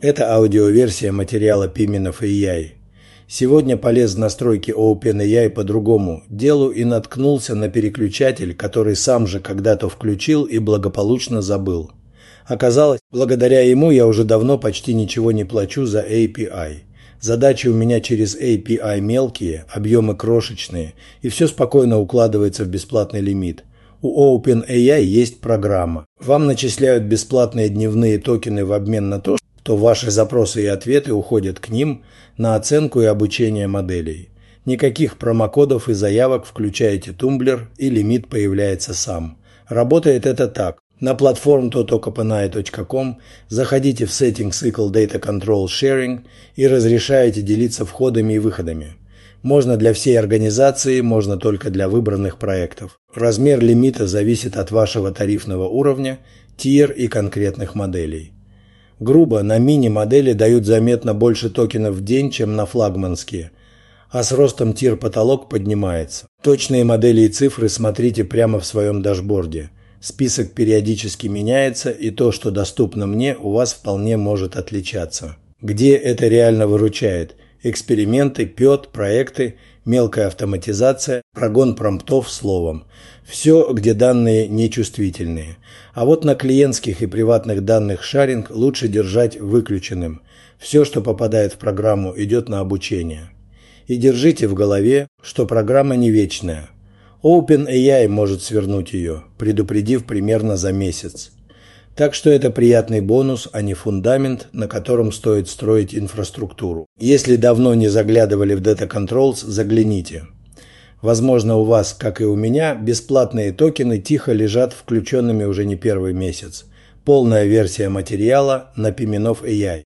Это аудиоверсия материала Piminov AI. Сегодня полез в настройки OpenAI по другому делу и наткнулся на переключатель, который сам же когда-то включил и благополучно забыл. Оказалось, благодаря ему я уже давно почти ничего не плачу за API. Задачи у меня через API мелкие, объемы крошечные, и все спокойно укладывается в бесплатный лимит. У OpenAI есть программа. Вам начисляют бесплатные дневные токены в обмен на то, что ваши запросы и ответы уходят к ним на оценку и обучение моделей. Никаких промокодов и заявок, включаете тумблер, и лимит появляется сам. Работает это так. На платформу totokopanai.com заходите в Settings Equal Data Control Sharing и разрешаете делиться входами и выходами. Можно для всей организации, можно только для выбранных проектов. Размер лимита зависит от вашего тарифного уровня, тир и конкретных моделей. Грубо, на мини-модели дают заметно больше токенов в день, чем на флагманские, а с ростом тир-потолок поднимается. Точные модели и цифры смотрите прямо в своем дашборде. Список периодически меняется, и то, что доступно мне, у вас вполне может отличаться. Где это реально выручает? Эксперименты, ПЕТ, проекты, мелкая автоматизация, прогон промптов словом. Все, где данные нечувствительные. А вот на клиентских и приватных данных шаринг лучше держать выключенным. Все, что попадает в программу, идет на обучение. И держите в голове, что программа не вечная. OpenAI может свернуть ее, предупредив примерно за месяц. Так что это приятный бонус, а не фундамент, на котором стоит строить инфраструктуру. Если давно не заглядывали в Data Controls, загляните. Возможно, у вас, как и у меня, бесплатные токены тихо лежат включенными уже не первый месяц. Полная версия материала на Piminov AI.